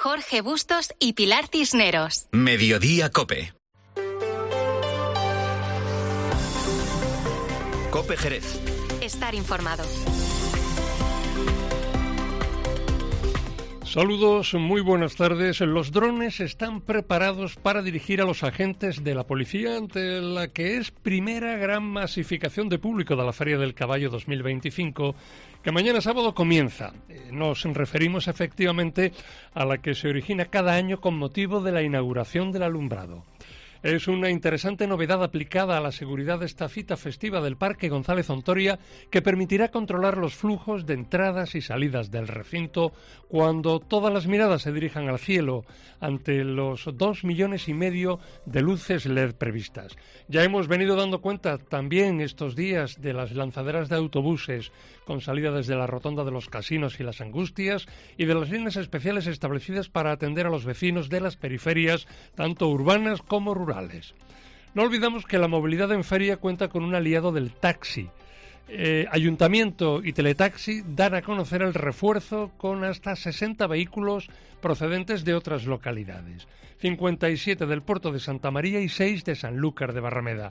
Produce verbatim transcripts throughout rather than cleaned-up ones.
Jorge Bustos y Pilar Cisneros. Mediodía COPE. COPE Jerez. Estar informado. Saludos, muy buenas tardes. Los drones están preparados para dirigir a los agentes de la policía ante la que es primera gran masificación de público de la Feria del Caballo dos mil veinticinco, que mañana sábado comienza. Nos referimos efectivamente a la que se origina cada año con motivo de la inauguración del alumbrado. Es una interesante novedad aplicada a la seguridad de esta cita festiva del Parque González Ontoria, que permitirá controlar los flujos de entradas y salidas del recinto cuando todas las miradas se dirijan al cielo ante los dos millones y medio de luces L E D previstas. Ya hemos venido dando cuenta también estos días de las lanzaderas de autobuses con salida desde la rotonda de los Casinos y las Angustias y de las líneas especiales establecidas para atender a los vecinos de las periferias, tanto urbanas como rurales. No olvidamos que la movilidad en feria cuenta con un aliado del taxi. Eh, Ayuntamiento y Teletaxi dan a conocer el refuerzo con hasta sesenta vehículos procedentes de otras localidades, cincuenta y siete del puerto de Santa María y seis de Sanlúcar de Barrameda.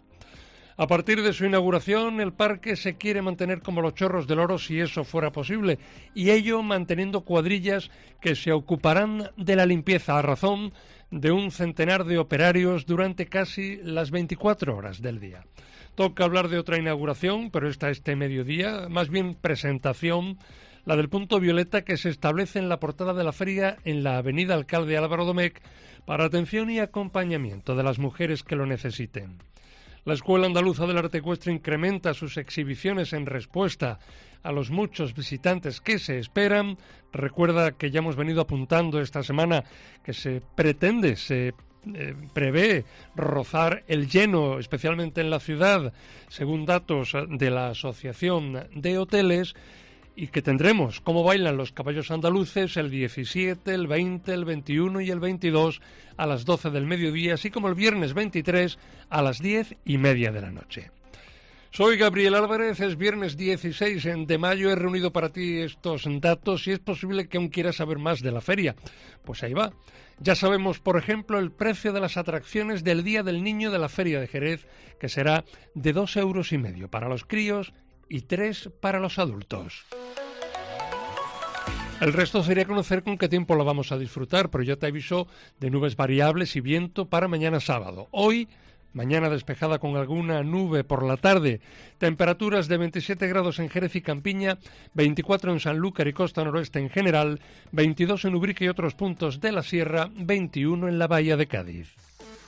A partir de su inauguración, el parque se quiere mantener como los chorros del oro si eso fuera posible, y ello manteniendo cuadrillas que se ocuparán de la limpieza a razón de un centenar de operarios durante casi las veinticuatro horas del día. Toca hablar de otra inauguración, pero esta este mediodía, más bien presentación, la del punto violeta que se establece en la portada de la feria en la avenida Alcalde Álvaro Domecq para atención y acompañamiento de las mujeres que lo necesiten. La Escuela Andaluza del Arte Ecuestre incrementa sus exhibiciones en respuesta a los muchos visitantes que se esperan. Recuerda que ya hemos venido apuntando esta semana que se pretende, se eh, prevé rozar el lleno, especialmente en la ciudad, según datos de la Asociación de Hoteles, y que tendremos cómo bailan los caballos andaluces el diecisiete, el veinte, el veintiuno y el veintidós a las doce del mediodía, así como el viernes veintitrés a las diez y media de la noche. Soy Gabriel Álvarez, es viernes dieciséis de mayo, he reunido para ti estos datos y es posible que aún quieras saber más de la feria. Pues ahí va. Ya sabemos, por ejemplo, el precio de las atracciones del Día del Niño de la Feria de Jerez, que será de dos euros y medio para los críos y tres para los adultos. El resto sería conocer con qué tiempo lo vamos a disfrutar, pero ya te aviso de nubes variables y viento para mañana sábado. Hoy, mañana despejada con alguna nube por la tarde, temperaturas de veintisiete grados en Jerez y Campiña, veinticuatro en Sanlúcar y Costa Noroeste en general, veintidós en Ubrique y otros puntos de la Sierra, veintiuno en la Bahía de Cádiz.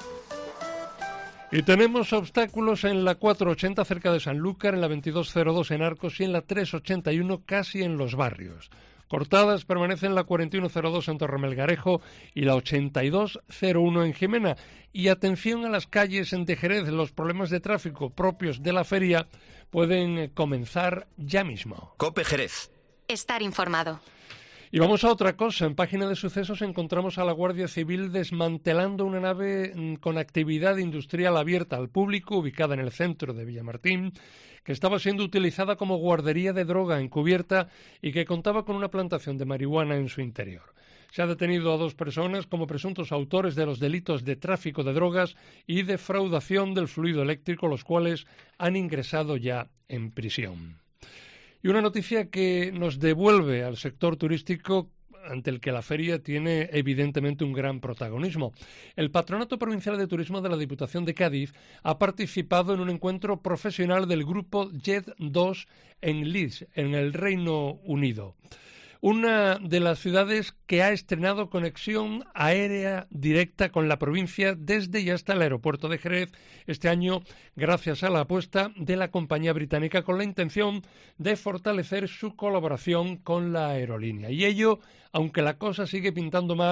Y tenemos obstáculos en la cuatrocientos ochenta cerca de Sanlúcar, en la veintidós cero dos en Arcos y en la trescientos ochenta y uno casi en Los Barrios. Cortadas permanecen la cuarenta y uno cero dos en Torremelgarejo y la ochenta y dos cero uno en Jimena. Y atención a las calles en Jerez, los problemas de tráfico propios de la feria pueden comenzar ya mismo. COPE Jerez. Estar informado. Y vamos a otra cosa. En Página de Sucesos encontramos a la Guardia Civil desmantelando una nave con actividad industrial abierta al público, ubicada en el centro de Villamartín, que estaba siendo utilizada como guardería de droga encubierta y que contaba con una plantación de marihuana en su interior. Se ha detenido a dos personas como presuntos autores de los delitos de tráfico de drogas y defraudación del fluido eléctrico, los cuales han ingresado ya en prisión. Y una noticia que nos devuelve al sector turístico, ante el que la feria tiene evidentemente un gran protagonismo. El Patronato Provincial de Turismo de la Diputación de Cádiz ha participado en un encuentro profesional del grupo Jet dos en Leeds, en el Reino Unido. Una de las ciudades que ha estrenado conexión aérea directa con la provincia desde y hasta el aeropuerto de Jerez este año, gracias a la apuesta de la compañía británica con la intención de fortalecer su colaboración con la aerolínea. Y ello, aunque la cosa sigue pintando mal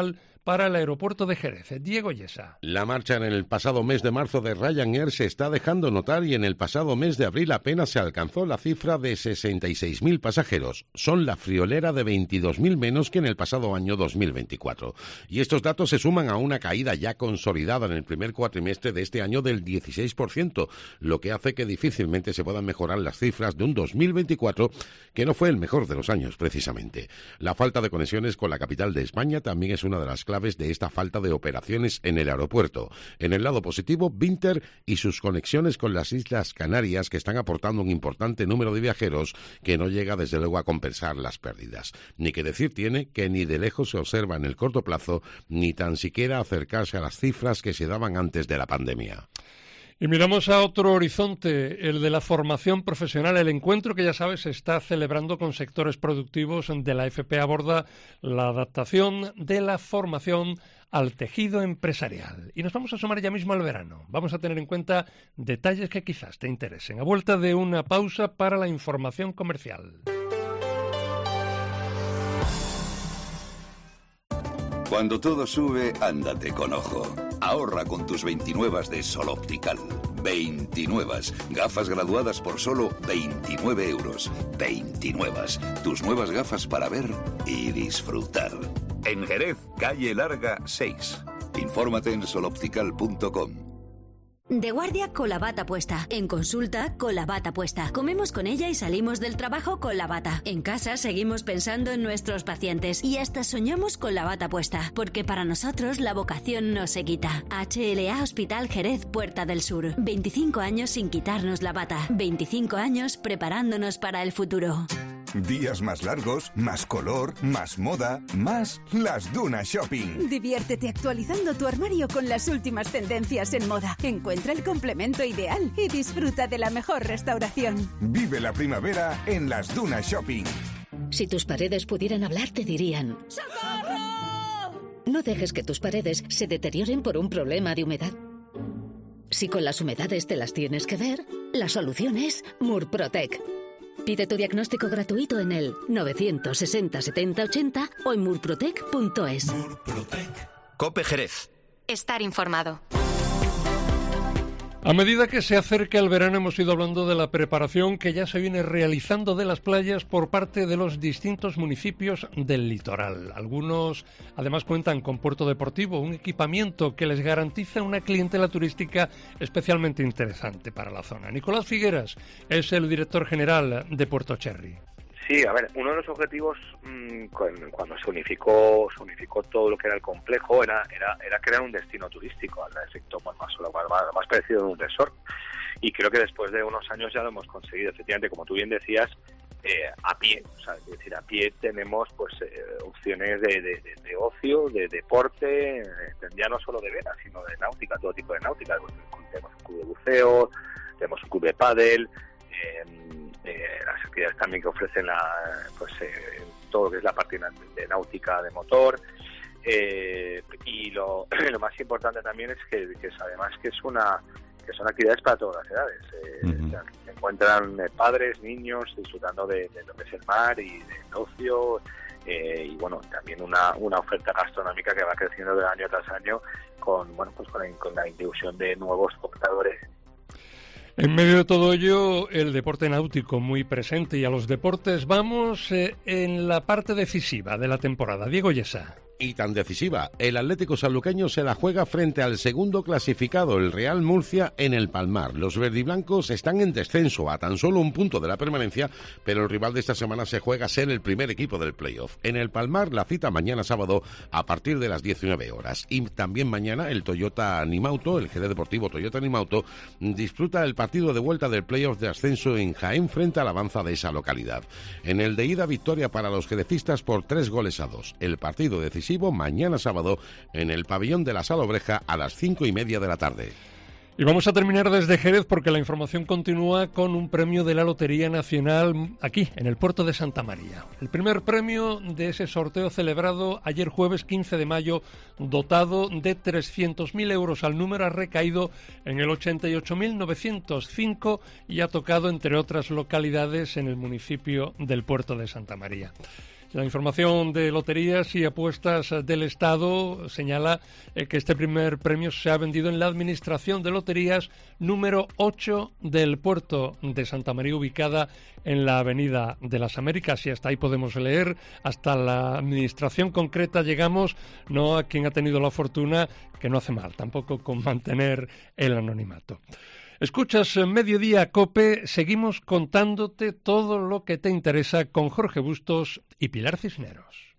para el aeropuerto de Jerez. Diego Yesa. La marcha en el pasado mes de marzo de Ryanair se está dejando notar y en el pasado mes de abril apenas se alcanzó la cifra de sesenta y seis mil pasajeros. Son la friolera de veintidós mil menos que en el pasado año dos mil veinticuatro. Y estos datos se suman a una caída ya consolidada en el primer cuatrimestre de este año del dieciséis por ciento, lo que hace que difícilmente se puedan mejorar las cifras de un dos mil veinticuatro que no fue el mejor de los años precisamente. La falta de conexiones con la capital de España también es una de las claves de esta falta de operaciones en el aeropuerto. En el lado positivo, Binter y sus conexiones con las Islas Canarias, que están aportando un importante número de viajeros que no llega desde luego a compensar las pérdidas. Ni que decir tiene que ni de lejos se observa en el corto plazo, ni tan siquiera acercarse a las cifras que se daban antes de la pandemia. Y miramos a otro horizonte, el de la formación profesional. El encuentro que, ya sabes, se está celebrando con sectores productivos de la F P aborda la adaptación de la formación al tejido empresarial. Y nos vamos a sumar ya mismo al verano. Vamos a tener en cuenta detalles que quizás te interesen. A vuelta de una pausa para la información comercial. Cuando todo sube, ándate con ojo. Ahorra con tus veintinuevas de Sol Optical. veintinuevas. Gafas graduadas por solo veintinueve euros. veintinuevas. Tus nuevas gafas para ver y disfrutar. En Jerez, calle Larga seis. Infórmate en soloptical punto com. De guardia con la bata puesta. En consulta con la bata puesta. Comemos con ella y salimos del trabajo con la bata. En casa seguimos pensando en nuestros pacientes y hasta soñamos con la bata puesta. Porque para nosotros la vocación no se quita. H L A Hospital Jerez Puerta del Sur. veinticinco años sin quitarnos la bata. veinticinco años preparándonos para el futuro. Días más largos, más color, más moda, más Las Dunas Shopping. Diviértete actualizando tu armario con las últimas tendencias en moda. Encuentra el complemento ideal y disfruta de la mejor restauración. Vive la primavera en Las Dunas Shopping. Si tus paredes pudieran hablar, te dirían: ¡socorro! No dejes que tus paredes se deterioren por un problema de humedad. Si con las humedades te las tienes que ver, la solución es Murprotec. Pide tu diagnóstico gratuito en el novecientos sesenta setenta ochenta o en murprotec punto es. Murprotec. COPE Jerez. Estar informado. A medida que se acerca el verano hemos ido hablando de la preparación que ya se viene realizando de las playas por parte de los distintos municipios del litoral. Algunos además cuentan con puerto deportivo, un equipamiento que les garantiza una clientela turística especialmente interesante para la zona. Nicolás Figueras es el director general de Puerto Cherry. Sí, a ver, uno de los objetivos mmm, cuando se unificó se unificó todo lo que era el complejo era era, era crear un destino turístico, al efecto más, más, más, más parecido a un resort. Y creo que después de unos años ya lo hemos conseguido. Efectivamente, como tú bien decías, eh, a pie, o sea, es decir, a pie tenemos pues eh, opciones de, de, de, de ocio, de deporte, eh, ya no solo de vela, sino de náutica, todo tipo de náutica. Pues, tenemos un club de buceo, tenemos un club de pádel, eh, eh, las actividades también que ofrecen la, pues eh, todo lo que es la parte de náutica de motor, eh, y lo, lo más importante también es que, que es además que es una que son actividades para todas las edades. Eh, uh-huh. O sea, se encuentran eh, padres, niños disfrutando de, de lo que es el mar y del ocio, eh, y bueno, también una, una oferta gastronómica que va creciendo de año tras año con bueno pues con la, con la inclusión de nuevos compradores. En medio de todo ello, el deporte náutico muy presente, y a los deportes vamos eh, en la parte decisiva de la temporada. Diego Yesa. Y tan decisiva, el Atlético Sanluqueño se la juega frente al segundo clasificado, el Real Murcia, en el Palmar. Los verdiblancos están en descenso, a tan solo un punto de la permanencia, pero el rival de esta semana se juega a ser el primer equipo del playoff. En el Palmar, la cita mañana sábado a partir de las diecinueve horas. Y también mañana el Toyota Animauto, el G D Deportivo Toyota Animauto, disfruta el partido de vuelta del playoff de ascenso en Jaén frente al Avanza de esa localidad. En el de ida, victoria para los jerecistas por tres goles a dos. El partido decisivo mañana sábado en el pabellón de la Sala Obreja a las cinco y media de la tarde. Y vamos a terminar desde Jerez porque la información continúa con un premio de la Lotería Nacional aquí, en el puerto de Santa María. El primer premio de ese sorteo celebrado ayer jueves quince de mayo, dotado de trescientos mil euros al número, ha recaído en el ochenta y ocho mil novecientos cinco y ha tocado, entre otras localidades, en el municipio del puerto de Santa María. La información de Loterías y Apuestas del Estado señala eh, que este primer premio se ha vendido en la Administración de Loterías número ocho del puerto de Santa María, ubicada en la Avenida de las Américas. Y hasta ahí podemos leer. Hasta la administración concreta llegamos, no a quien ha tenido la fortuna, que no hace mal, tampoco con mantener el anonimato. Escuchas Mediodía COPE, seguimos contándote todo lo que te interesa con Jorge Bustos y Pilar Cisneros.